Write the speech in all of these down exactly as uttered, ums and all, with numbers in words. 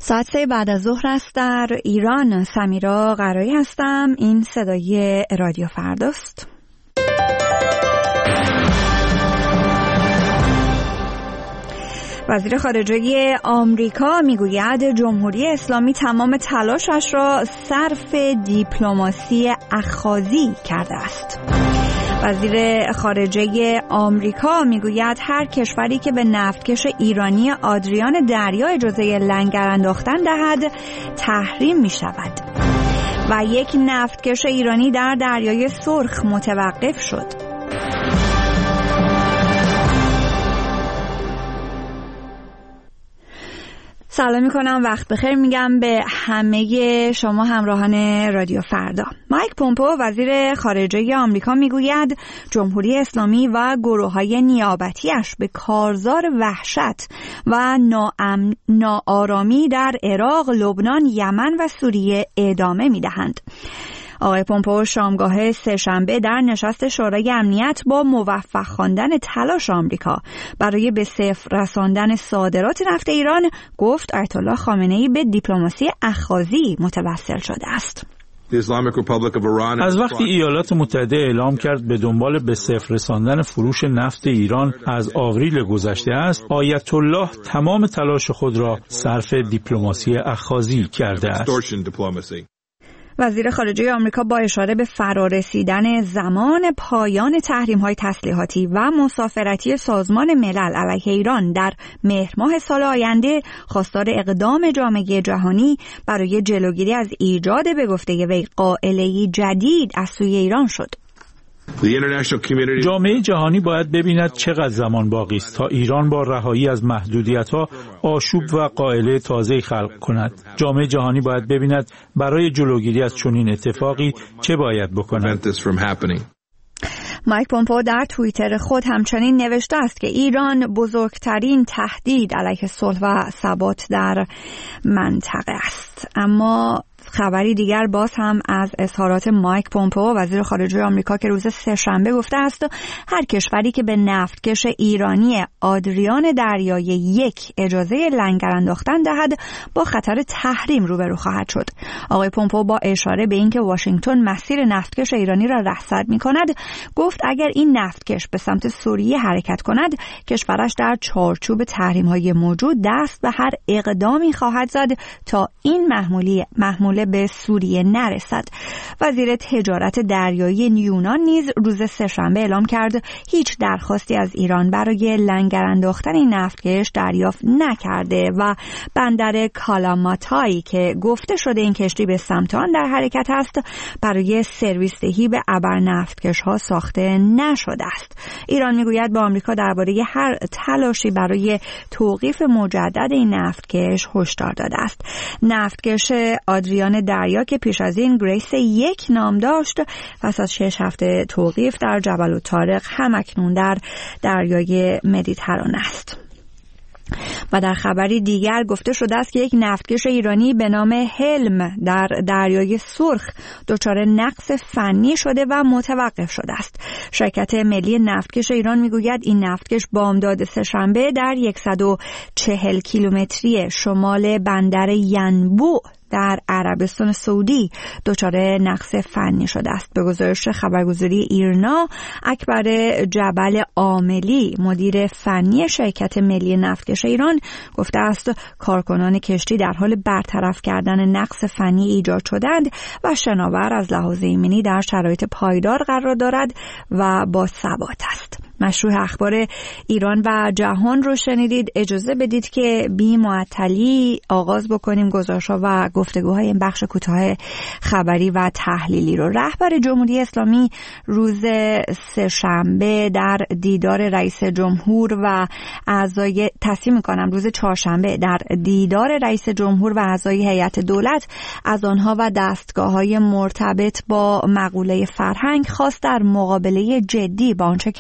ساعت سه بعد از ظهر است در ایران. سمیرا قرایی هستم. این صدای رادیو فرداست. وزیر خارجه آمریکا میگوید جمهوری اسلامی تمام تلاشش را صرف دیپلماسی اخاذی کرده است. وزیر خارجه آمریکا میگوید هر کشوری که به نفتکش ایرانی آدریان دریا اجازه لنگر انداختن دهد تحریم می شود. و یک نفتکش ایرانی در دریای سرخ متوقف شد. سلام میکنم، وقت بخیر میگم به همه شما همراهان رادیو فردا. مایک پومپو وزیر خارجه آمریکا میگوید جمهوری اسلامی و گروه‌های نیابتیش به کارزار وحشت و ناام... ناآرامی در عراق، لبنان، یمن و سوریه ادامه میدهند. آقای پومپو شامگاه سه‌شنبه در نشست شورای امنیت با موفق خواندن تلاش آمریکا برای به صفر رساندن صادرات نفت ایران گفت آیت الله خامنه‌ای به دیپلماسی اخاذی متوسل شده است. از وقتی ایالات متحده اعلام کرد به دنبال به صفر رساندن فروش نفت ایران از آوریل گذشته است، آیت الله تمام تلاش خود را صرف دیپلماسی اخاذی کرده است. وزیر خارجه آمریکا با اشاره به فرارسیدن زمان پایان تحریم‌های تسلیحاتی و مسافرتی سازمان ملل علیه ایران در مهر ماه سال آینده خواستار اقدام جامعه جهانی برای جلوگیری از ایجاد به گفته وی قائله‌ای جدید از سوی ایران شد. جامعه جهانی باید ببیند چقدر زمان باقی است تا ایران با رهایی از محدودیت‌ها آشوب و قائله تازه‌ای خلق کند. جامعه جهانی باید ببیند برای جلوگیری از چنین اتفاقی چه باید بکند. مایک پومپو در توییتر خود همچنین نوشته است که ایران بزرگترین تهدید علیه صلح و ثبات در منطقه است. اما خبری دیگر باز هم از اظهارات مایک پومپو وزیر خارجه آمریکا که روز سه‌شنبه گفته است هر کشوری که به نفتکش ایرانی آدریان دریای یک اجازه لنگر انداختن دهد با خطر تحریم روبرو خواهد شد. آقای پومپو با اشاره به اینکه واشنگتن مسیر نفتکش ایرانی را رصد می‌کند گفت اگر این نفتکش به سمت سوریه حرکت کند کشورش در چارچوب تحریم‌های موجود دست به هر اقدامی خواهد زد تا این محمولی محمول به سوریه نرسد. وزیر تجارت دریایی یونان نیز روز سه‌شنبه اعلام کرد هیچ درخواستی از ایران برای لنگر انداختن این نفتکش دریافت نکرده و بندر کالاماتایی که گفته شده این کشتی به سمت آن در حرکت است برای سرویس دهی به ابر نفتکش ها ساخته نشده است. ایران میگوید با آمریکا درباره هر تلاشی برای توقیف مجدد این نفتکش هشدار داده است. نفتکش آدریان دریا که پیش از این گریس یک نام داشت پس از شش هفته توقیف در جبل الطارق همکنون در دریای مدیترانه است. و در خبری دیگر گفته شده است که یک نفتکش ایرانی به نام هلم در دریای سرخ دچار نقص فنی شده و متوقف شده است. شرکت ملی نفتکش ایران میگوید این نفتکش بامداد سه‌شنبه در صد و چهل کیلومتری شمال بندر ینبوع در عربستان سعودی دچار نقص فنی شده است. به گزارش خبرگزاری ایرنا، اکبر جبل عاملی مدیر فنی شرکت ملی نفتکش ایران گفته است کارکنان کشتی در حال برطرف کردن نقص فنی ایجاد شدند و شناور از لحاظ ایمنی در شرایط پایدار قرار دارد و با ثبات است. مشروع اخبار ایران و جهان رو شنیدید. اجازه بدید که بی معطلی آغاز بکنیم گزارش‌ها و گفتگوهای این بخش کوتاه خبری و تحلیلی رو. رهبر جمهوری اسلامی روز سه‌شنبه در دیدار رئیس جمهور و اعضای تصمیم می‌کنم روز چهارشنبه در دیدار رئیس جمهور و اعضای هیئت دولت از آنها و دستگاه‌های مرتبط با مقوله فرهنگ خواست در مقابله جدی با آنچه که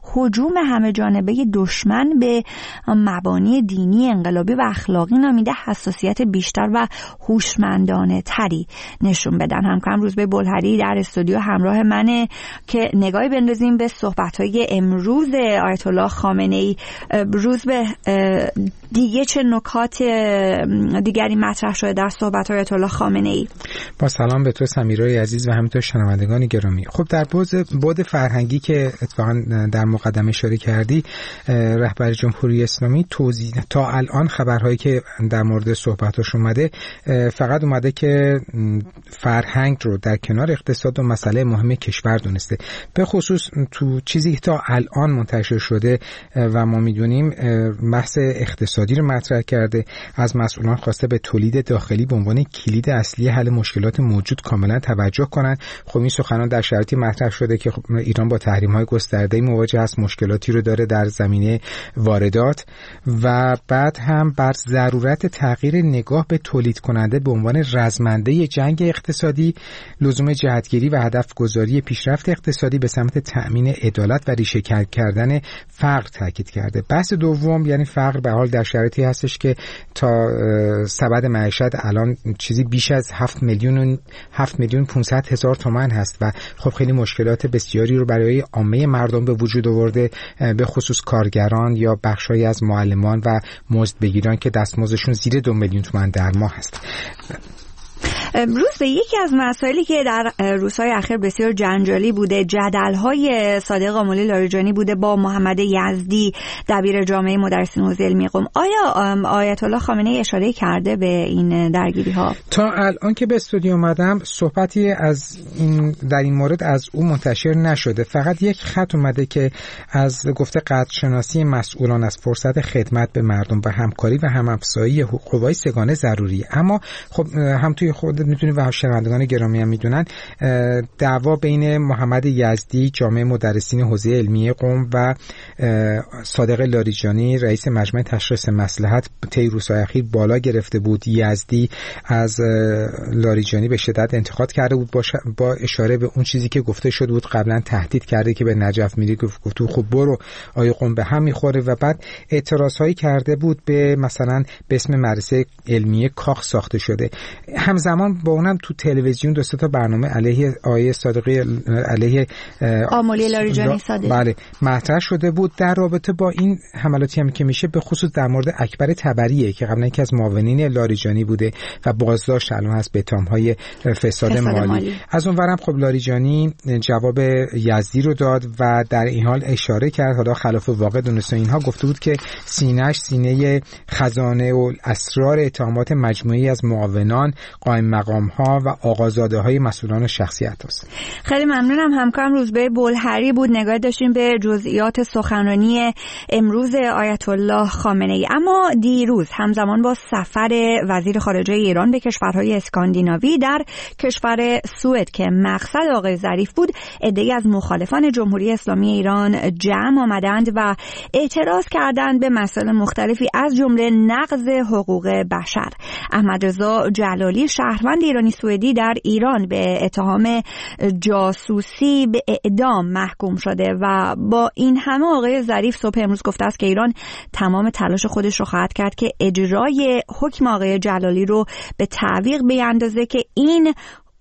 هجوم همه جانبه دشمن به مبانی دینی، انقلابی و اخلاقی نامیده حساسیت بیشتر و هوشمندانه تری نشون بدن. همکارم روزبه بلحری در استودیو همراه منه که نگاهی بندازیم به صحبت‌های امروز آیت الله خامنه‌ای. روزبه، دیگه چه نکات دیگری مطرح شده در صحبت آیت الله خامنه‌ای؟ با سلام به تو سمیرای عزیز و همینطور شنوندگان گرامی. خب در بعد فرهنگی که اتفاقا در مقدمه اشاره کردی، رهبر جمهوری اسلامی توضیح تا الان خبرهایی که در مورد صحبتاش اومده فقط اومده که فرهنگ رو در کنار اقتصاد و مسئله مهم کشور دونسته. به خصوص تو چیزی که تا الان منتشر شده و ما میدونیم بحث اقتصادی رو مطرح کرده، از مسئولان خواسته به تولید داخلی به عنوان کلید اصلی حل مشکلات موجود کاملا توجه کنند. خب این سخنان در شرایطی مطرح شده که خب ایران با تحریم‌های گسترده‌ای مواجه است، مشکلاتی رو داره در زمینه واردات و بعد هم بر ضرورت تغییر نگاه به تولید کننده به عنوان رزمنده جنگ اقتصادی، لزوم جهتگیری و هدف گذاری پیشرفت اقتصادی به سمت تأمین عدالت و ریشه کردن فقر تاکید کرده. بحث دوم یعنی فقر به حال در شرایطی هستش که تا سبد معیشت الان چیزی بیش از هفت میلیون هفت میلیون پانصد هزار تومان هست و خب خیلی مشکلات بسیاری رو برای عامه مردم به وجود آورده، به خصوص کارگران یا بخشایی از معلمان و مزدبگیران که دستمزدشون زیر دو میلیون تومان در ماه هست. روز به یکی از مسائلی که در روزهای اخیر بسیار جنجالی بوده، جدل‌های صادق آملی لاریجانی بوده با محمد یزدی دبیر جامعه مدرسین حوزه علمی قم. آیا آیت الله خامنه‌ای اشاره کرده به این درگیری‌ها؟ تا الان که به استودیو اومدم صحبتی از این در این مورد از او منتشر نشده، فقط یک خط اومده که از گفته قدرشناسی مسئولان از فرصت خدمت به مردم و همکاری و هم‌افزایی قوای سگانه ضروریه. اما خب هم توی خود میدونید و شنوندگان گرامی هم میدونن دعوا بین محمد یزدی جامعه مدرسین حوزه علمی قم و صادق لاریجانی رئیس مجمع تشخیص مصلحت طی روزهای اخیر بالا گرفته بود. یزدی از لاریجانی به شدت انتقاد کرده بود، با اشاره به اون چیزی که گفته شده بود قبلا تهدید کرده که به نجف میری، گفت تو خب برو آیه قم به هم میخوره و بعد اعتراضهایی کرده بود به مثلا به اسم مدرسه علمی کاخ ساخته شده. همزمان با اونم تو تلویزیون دو سه تا برنامه علیه آیه صادقی علیه آملی لاریجانی صادق بله مطرح شده بود در رابطه با این حملاتی هم که میشه، به خصوص در مورد اکبر تبریه که قبلا یکی از معاونین لاریجانی بوده و بازداشت الان هست به اتهام‌های فساد, فساد مالی. مالی از اونورم خب لاریجانی جواب یزدی رو داد و در این حال اشاره کرد، حالا خلاف واقع دونسته اینها، گفته بود که سینه‌اش سینه خزانه و اسرار اتهامات مجموعی از معاونان، قائم مقام‌ها و آقازاده‌های مسئولان و شخصیت است. خیلی ممنونم. همکارم روزبه بلحری بود. نگاه داشتیم به جزئیات سخنرانی امروز آیت الله خامنه‌ای. اما دیروز همزمان با سفر وزیر خارجه ایران به کشورهای اسکاندیناوی در کشور سوئد که مقصد آقای ظریف بود، عده‌ای از مخالفان جمهوری اسلامی ایران جمع آمدند و اعتراض کردند به مسائل مختلفی از جمله نقض حقوق بشر. احمد رضا جلالی شهروند ایرانی سوئدی در ایران به اتهام جاسوسی به اعدام محکوم شده و با این همه آقای ظریف صبح امروز گفته است که ایران تمام تلاش خودش رو خواهد کرد که اجرای حکم آقای جلالی رو به تعویق بیاندازه که این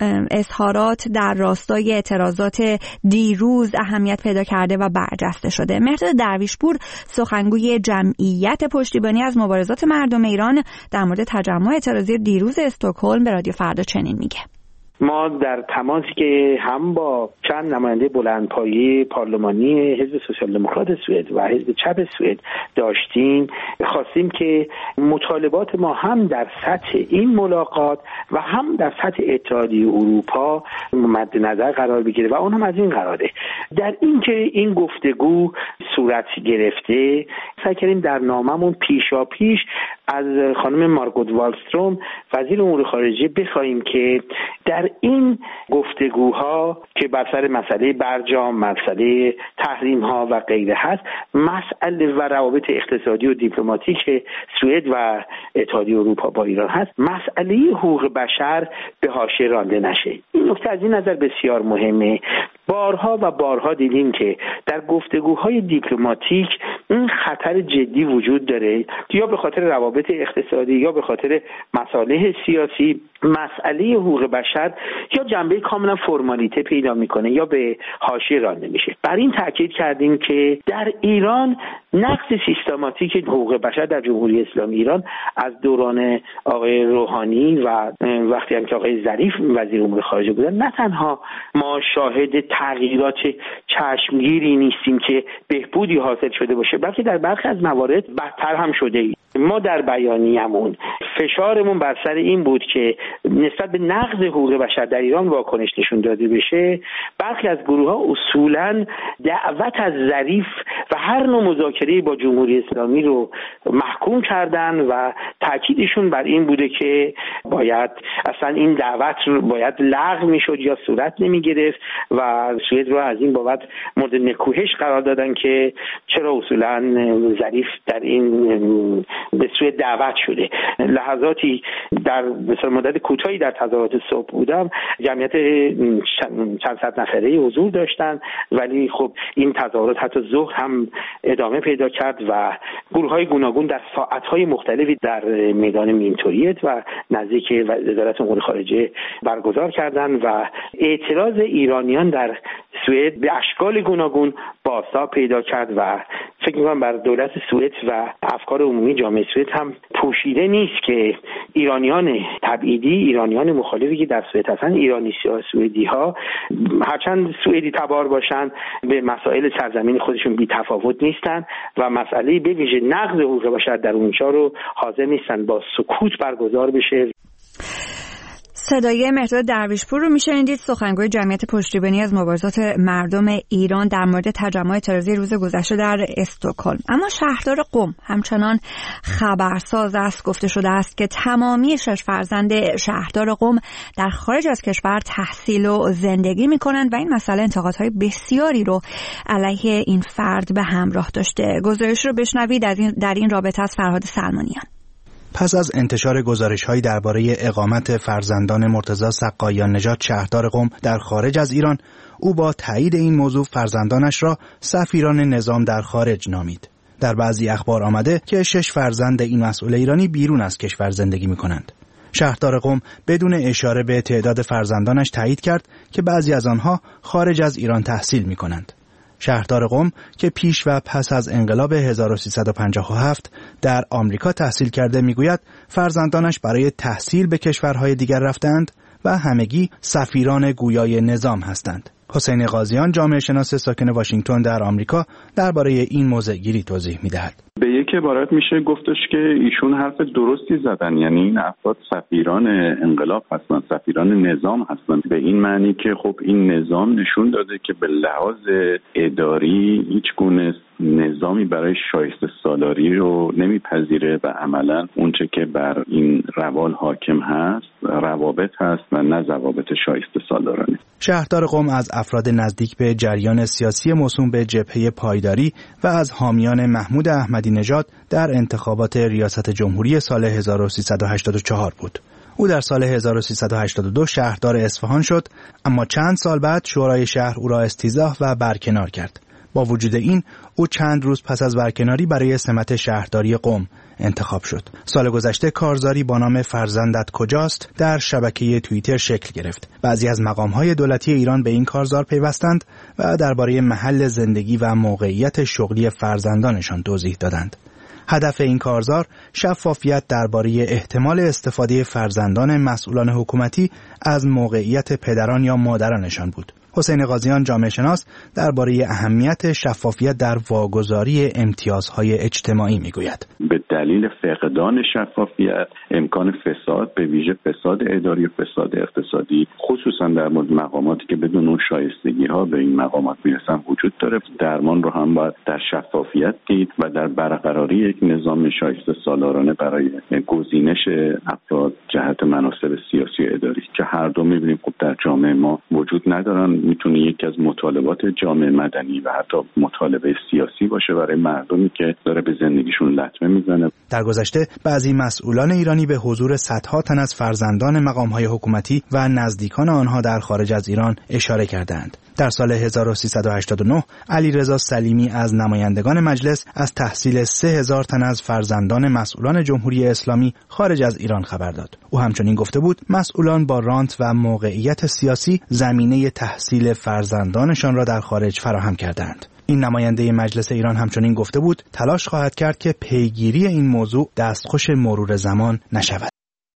اظهارات در راستای اعتراضات دیروز اهمیت پیدا کرده و برجسته شده. مهرداد درویشپور سخنگوی جمعیت پشتیبانی از مبارزات مردم ایران در مورد تجمع اعتراضی دیروز استکهلم به رادیو فردا چنین میگه: ما در تماسی که هم با چند نماینده بلندپایه پارلمانی حزب سوسیال دموکرات سوئد و حزب چپ سوئد داشتیم، خواستیم که مطالبات ما هم در سطح این ملاقات و هم در سطح اتحادیه اروپا مد نظر قرار بگیره و اون هم از این قراره. در این که این گفتگو صورت گرفته، سعی کردیم در ناممون پیشا پیش از خانم مارگوت والستروم وزیر امور خارجه بخواهیم که در این گفتگوها که بر سر مسئله برجام، مسئله تحریم ها و غیره هست، مسئله و روابط اقتصادی و دیپلماتیک سوئد و اتحادیه اروپا با ایران هست، مسئله حقوق بشر به حاشیه رانده نشه. این نکته از این نظر بسیار مهمه. بارها و بارها دیدیم که در گفتگوهای دیپلماتیک این خطر جدی وجود داره، یا به خاطر روابط اقتصادی یا به خاطر مصالح سیاسی، مسئله حقوق بشر یا جنبه کاملا فرمالیته پیدا میکنه یا به حاشیه رانده میشه. بر این تاکید کردیم که در ایران نقض سیستماتیک حقوق بشر در جمهوری اسلامی ایران از دوران آقای روحانی و وقتی هم که آقای ظریف وزیر امور خارجه بودن، نه تنها ما شاهد تغییرات چشمگیری نیستیم که بهبودی حاصل شده باشه، بلکه در برخی از موارد بدتر هم شده ایم. ما در بیانیه‌مون فشارمون بر سر این بود که نسبت به نقض حقوق بشر در ایران واکنش نشون داده بشه. برخی از گروه‌ها اصولاً دعوت از ظریف و هر نوع مذاکره با جمهوری اسلامی رو محکوم کردن و تاکیدشون بر این بوده که باید اصلا این دعوت رو باید لغو میشد یا صورت نمیگرفت و سوئد رو از این بابت مورد نکوهش قرار دادن که چرا اصولاً ظریف در این به سوی دعوت شده. لحظاتی در مثلا مدت کوتاهی در تظاهرات صبح بودم، جمعیت چند صد نفره حضور داشتن، ولی خب این تظاهرات حتی ظهر هم ادامه پیدا کرد و گروه‌های گوناگون در ساعت‌های مختلفی در میدان مینتوریت و نزدیک وزارت امور خارجه برگزار کردند و اعتراض ایرانیان در سوئد به اشکال گوناگون بازتاب پیدا کرد و فکر می‌کنم بر دولت سوئد و افکار عمومی جامعه سوئد هم پوشیده نیست که ایرانیان تبعیدی، ایرانیان مخالفی که در سوئد هستن، ایرانی سوئدی ها هرچند سوئدی تبار باشن به مسائل سرزمین خودشون بی تفاوت نیستن و مسئله به ویژه نقض حقوق بشر در اونجا رو حاضر نیستن با سکوت برگزار بشه. صدای مهرداد درویشپور رو میشنیدید، سخنگوی جمعیت پشتیبانی از مبارزات مردم ایران در مورد تجمع اعتراضی روز گذشته در استکهلم. اما شهردار قم همچنان خبرساز است. گفته شده است که تمامی شش فرزند شهردار قم در خارج از کشور تحصیل و زندگی میکنند و این مسئله انتقادهای بسیاری رو علیه این فرد به همراه داشته. گزارش رو بشنوید در این, در این رابطه از فرهاد سلمانیان. پس از انتشار گزارش‌های درباره اقامت فرزندان مرتضی سقایان نژاد شهردار قم در خارج از ایران، او با تایید این موضوع فرزندانش را سفیران نظام در خارج نامید. در بعضی اخبار آمده که شش فرزند این مسئول ایرانی بیرون از کشور زندگی می‌کنند. شهردار قم بدون اشاره به تعداد فرزندانش تایید کرد که بعضی از آنها خارج از ایران تحصیل می‌کنند. شهردار قم که پیش و پس از انقلاب هزار و سیصد و پنجاه و هفت در آمریکا تحصیل کرده میگوید فرزندانش برای تحصیل به کشورهای دیگر رفتند و همگی سفیران گویای نظام هستند. حسین قاضیان جامعه شناس ساکن واشنگتن در آمریکا درباره این موضع‌گیری توضیح می‌دهد. به یک عبارت میشه گفتش که ایشون حرف درستی زدن، یعنی این افراد سفیران انقلاب هستن، سفیران نظام هستن، به این معنی که خب این نظام نشون داده که به لحاظ اداری هیچ گونه نظامی برای شایسته سالاری رو نمیپذیره و عملا اونچه که بر این روال حاکم هست روابط هست و نه ضوابط شایسته سالارانه. شهردار قم از افراد نزدیک به جریان سیاسی موسوم به جبهه پایداری و از حامیان محمود احمدی نژاد در انتخابات ریاست جمهوری سال هزار و سیصد و هشتاد و چهار بود. او در سال هزار و سیصد و هشتاد و دو شهردار اصفهان شد، اما چند سال بعد شورای شهر او را استیضاح و برکنار کرد. با وجود این او چند روز پس از برکناری برای سمت شهرداری قم انتخاب شد. سال گذشته کارزاری با نام فرزندت کجاست در شبکه توییتر شکل گرفت. بعضی از مقام‌های دولتی ایران به این کارزار پیوستند و درباره محل زندگی و موقعیت شغلی فرزندانشان توضیح دادند. هدف این کارزار شفافیت درباره احتمال استفاده فرزندان مسئولان حکومتی از موقعیت پدران یا مادرانشان بود. حسین قاضیان جامعه شناس درباره اهمیت شفافیت در واگذاری امتیازهای اجتماعی میگوید. به دلیل فقدان شفافیت امکان فساد، به ویژه فساد اداری و فساد اقتصادی، خصوصا در مورد مقاماتی که بدون اون شایستگی ها به این مقامات میرسن وجود داره. درمان رو هم باید در شفافیت دید و در برقراری یک نظام شایسته سالارانه برای گزینش افراد جهت مناصب سیاسی و اداری که هر دو میبینیم خب در جامعه ما وجود ندارن. میتونه یکی از مطالبات جامعه مدنی و حتی مطالبه سیاسی باشه برای مردمی که داره به زندگیشون لطمه میزنه. در گذشته بعضی مسئولان ایرانی به حضور صدها تن از فرزندان مقام‌های حکومتی و نزدیکان آنها در خارج از ایران اشاره کردند. در سال هزار و سیصد و هشتاد و نه علیرضا سلیمی از نمایندگان مجلس از تحصیل سه هزار تن از فرزندان مسئولان جمهوری اسلامی خارج از ایران خبر داد. او همچنین گفته بود مسئولان با رانت و موقعیت سیاسی زمینه تحصیل فرزندانشان را در خارج فراهم کردند. این نماینده مجلس ایران همچنین گفته بود تلاش خواهد کرد که پیگیری این موضوع دستخوش مرور زمان نشود.